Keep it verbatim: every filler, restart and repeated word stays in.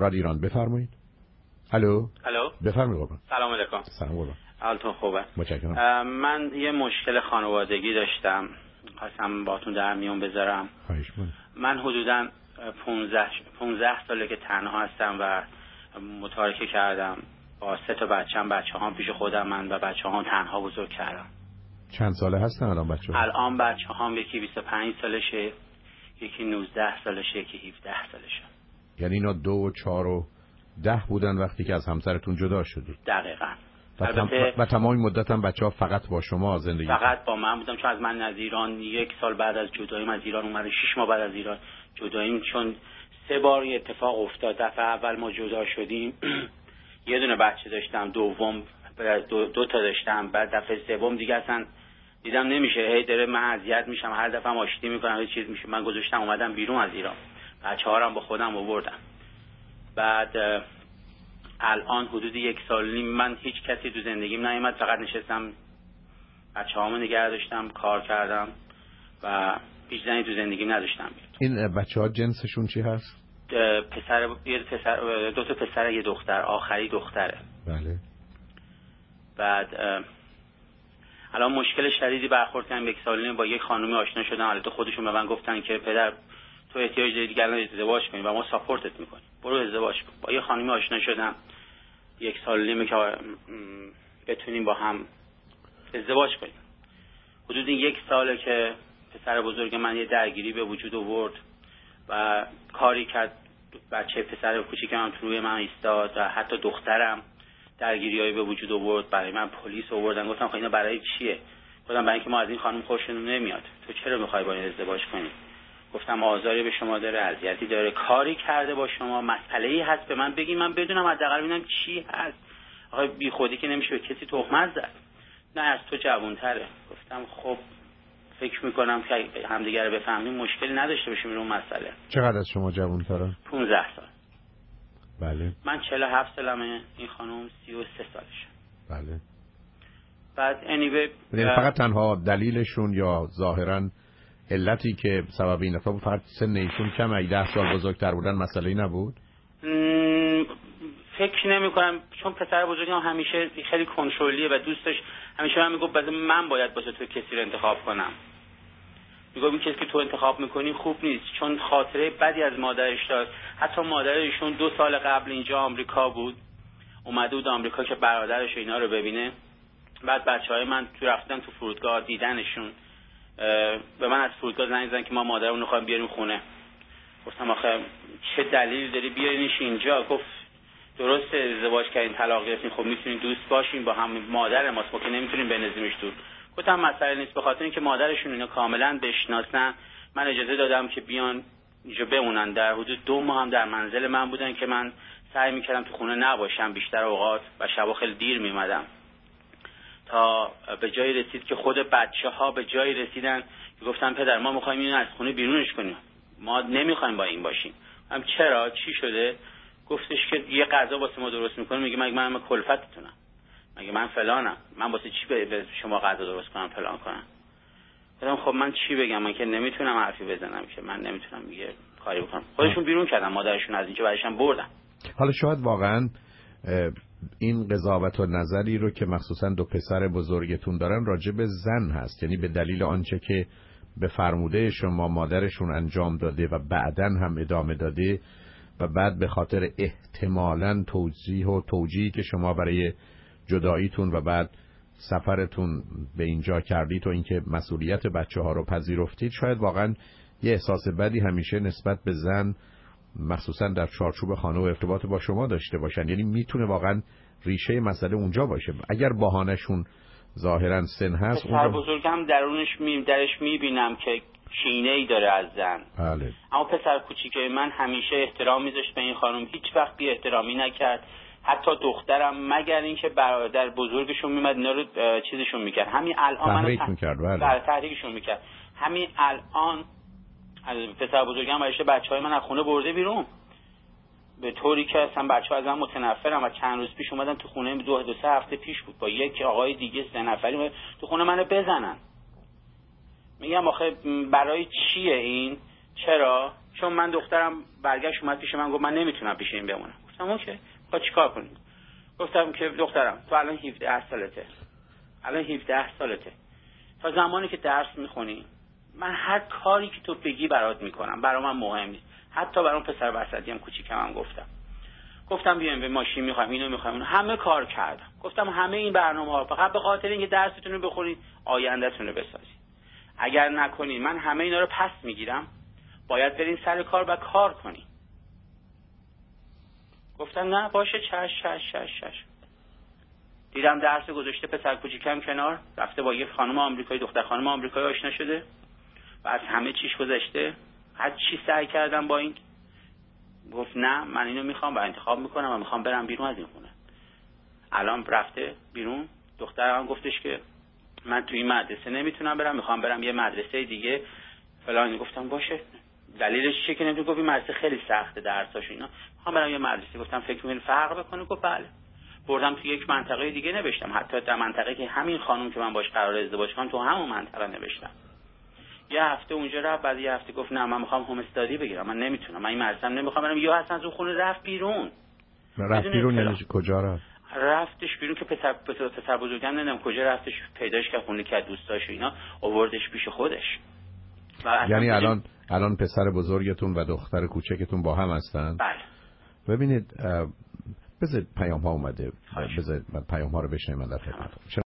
رادیو ایران، بفرمایید. الو الو، بفرمایید قربان. سلام علیکم. سلام قربان. حالتون خوبه؟ متشکرم. من یه مشکل خانوادگی داشتم، خواستم باهاتون در میون بذارم. خواهش می‌کنم. من حدوداً پانزده ساله که تنها هستم و متارکه کردم. با سه تا بچه‌ام، بچه‌هام پیش خودم، من و بچه‌هام تنها بزرگ کردم. چند ساله هستن الان بچه‌ها؟ الان بچه‌هام یکی بیست و پنج سالشه، یکی نوزده سالشه، یکی هفده سالشه. یعنی اینا دو و چهار و ده بودن وقتی که از همسرتون جدا شدید؟ دقیقاً. و, تم... و تمام مدت هم بچه‌ها فقط با شما زندگی فقط کردن؟ با من بودم، چون از من از ایران یک سال بعد از جداییم از ایران اومده، شش ماه بعد از ایران جداییم، چون سه بار اتفاق افتاد. دفعه اول ما جدا شدیم یه دونه بچه داشتم، دوم دو, دو تا داشتم، بعد دفعه سوم دیگه اصلا دیدم نمیشه، هی داره من اذیت میشم، هر دفعه هم آشتی میکنم، هیچ چیز میشه، من گذاشتم اومدم بیرون از ایران، بچه‌ها رو هم با خودم آوردم. بعد الان حدود یک سال نیم من هیچ کسی تو زندگیم نیومد، فقط نشستم بچه‌هامو نگه داشتم، کار کردم و هیچ زنی تو زندگیم نداشتم. این بچه‌ها جنسشون چی هست؟ پسر یه پسر، دو تا پسر، یه دختر، آخری دختره. بله. بعد الان مشکل شدیدی برخورد کردم، یک سال نیم با یک خانومی آشنا شدم. البته خودشون به من گفتن که پدر تو احتیاج داری دیگه الان ازدواج کنی و ما ساپورتت میکنیم، برو ازدواج کن. با یه خانومی آشنا شدم یک سال نیمه که بتونیم با هم ازدواج کنیم. حدود یک ساله که پسر بزرگ من یه درگیری به وجود آورد و کاری کرد، بچه پسر کوچیک من تو روی من ایستاد و حتی دخترم درگیریایی به وجود آورد. برای من پلیس آوردن. گفتم خب اینا برای چیه؟ گفتم برای اینکه ما از این خانم خوشمون نمیاد، تو چرا میخوای با این ازدواج کنی؟ گفتم آزاری به شما داره، اذیتی داره، کاری کرده با شما، مسئله‌ای هست به من بگی من بدونم، حداقل ببینم چی هست. آخه بی خودی که نمیشه به کسی تهمت زد. نه از تو جوان‌تره. گفتم خب فکر میکنم که همدیگه رو بفهمیم مشکلی نداشته باشیم رو مسئله. چقدر از شما جوان‌تره؟ پانزده سال. بله. من چهل و هفت سالمه، این خانم سی و سه سالشه. بله. بعد anyway یعنی فقط تنها دلیلشون یا ظاهراً علتی که سبب این اتفاق فقط سن ایشون کمه، ده سال بزرگتر بودن مسئله‌ای نبود؟ فکر نمی کنم، چون پسر بزرگم همیشه خیلی کنترلیه و دوستش همیشه من میگفت بعد من باید واسه تو کسی رو انتخاب کنم. میگم این کسی که تو انتخاب میکنی خوب نیست، چون خاطره بدی از مادرش داشت. حتی مادرشون دو سال قبل اینجا آمریکا بود، اومده بود آمریکا که برادرش اینا رو ببینه. بعد بچهای من تو رفتن تو فرودگاه دیدنشون، به من از فرودگاه زنگ زدن که ما مادرمون رو خواهیم بیاریم خونه. گفتم آخه چه دلیلی داری بیارینش اینجا؟ گفت درسته ازدواج کردین، طلاق گرفتین، خب میتونین دوست باشین با هم، مادر ماست، ما که نمیتونیم بنزیمش دور. گفتم مسئله نیست، به خاطر اینکه مادرشون اینا کاملا بشناسن من اجازه دادم که بیان اینجا بمونن. در حدود دو ماه هم در منزل من بودن که من سعی میکردم تو خونه نباشم بیشتر اوقات و شبا خیلی دیر میمدم، تا به جایی رسید که خود بچه‌ها به جایی رسیدن که گفتن پدر ما می‌خوایم اینو از خونه بیرونش کنیم، ما نمی‌خوایم با این باشیم. هم چرا؟ چی شده؟ گفتش که یه غذا واسه ما درست می‌کنه، میگه مگه من کلفتتونم؟ مگه من فلانم؟ من واسه چی به شما غذا درست کنم فلان کنم؟ گفتم خب من چی بگم؟ من که نمیتونم حرفی بزنم، که من نمیتونم یه کاری بکنم. خودشون بیرون کردن مادرشون از اینجا، برایشون بردن. حالا شاید واقعاً این قضاوت و نظری رو که مخصوصا دو پسر بزرگتون دارن راجع به زن هست، یعنی به دلیل آنچه که به فرموده شما مادرشون انجام داده و بعداً هم ادامه داده و بعد به خاطر احتمالاً توجیه و توجیهی که شما برای جداییتون و بعد سفرتون به اینجا کردید و اینکه مسئولیت بچه ها رو پذیرفتید، شاید واقعاً یه احساس بدی همیشه نسبت به زن مخصوصا در چارچوب خانه و ارتباط با شما داشته باشن. یعنی میتونه واقعا ریشه مسئله اونجا باشه. اگر بهانه‌شون ظاهرا سن هست، پسر بزرگم درونش می درش میبینم که کینه‌ای داره از زن. بله. اما پسر کوچیکه من همیشه احترام میذاشت به این خانم، هیچ وقت بی احترامی نکرد. حتی دخترم مگر اینکه برادر بزرگشون میمد اینا رو چیزشون میکرد، همین الان تحریک من میکرد. بله تحریکشون میکرد. همین الان از پسر بزرگم برایش بچهای من از خونه برده بیرون، به طوری که اصلا بچه‌ها از من متنفرن. و چند روز پیش اومدن تو خونه، دو دو سه هفته پیش بود، با یک آقای دیگه سه نفری تو خونه منو بزنن. میگم آخه برای چیه این؟ چرا؟ چون من دخترم برگشت اومد پیش من گفت من نمیتونم پیش این بمونم. گفتم اوکی، خب چیکار کنیم؟ گفتم که دخترم تو الان هفده سالته، الان هفده سالته، تا زمانی که درس میخونی من هر کاری که تو بگی برات میکنم، برا من مهم نیست. حتی برام پسر وسطی هم کوچیکم هم گفتم گفتم بیایم به ماشین میخوایم اینو میخوایم، همه کار کردم. گفتم همه این برنامه‌ها فقط به خاطر اینکه درستون رو بخونید، آیندهتون رو بسازید. اگر نکنین من همه اینا رو پس میگیرم، باید برین سر کار و کار کنین. گفتم نه باشه، چش چش چش چش. دیدم درس گذاشته پسر کوچیکم کنار، رفته با یه خانم آمریکایی، دختر خانم آمریکایی آشنا شده و از همه چیش گذشته. هر چی سعی کردم با این، گفت نه من اینو میخوام و انتخاب میکنم و میخوام برم بیرون از این خونه. الان رفته بیرون. دخترم گفتش که من توی این مدرسه نمیتونم برم، میخوام برم یه مدرسه دیگه فلان. گفتم باشه، دلیلش چیه که نمیتونی؟ گفت این مدرسه خیلی سخته درساش اینا، میخوام برم یه مدرسه. گفتم فکر می‌کنی فرق بکنه؟ گفت بله. بردم توی یک منطقه دیگه نوشتم، حتی در منطقه که همین خانم که من باش قرار ازدواج کنم تو همون منطقه نوشتم. یه هفته اونجا رفت، بعد یه هفته گفت نه من میخوام هوم استادی بگیرم، من نمیتونم، من این مدرسه نمیخوام برم. یا اصلا از اون خونه رفت بیرون. رفت بیرون یعنی کجا رفت؟ رفتش بیرون که پسر پسر, پسر بزرگم نمیدونم کجا رفتش، پیداش کرد خونه که دوستاش اینا آوردش پیش خودش. یعنی الان الان پسر بزرگتون و دختر کوچکتون با هم هستن؟ بله. ببینید بذارید پیام ها اومده، بذارید پیام ها رو بشنویم در خدمتتون.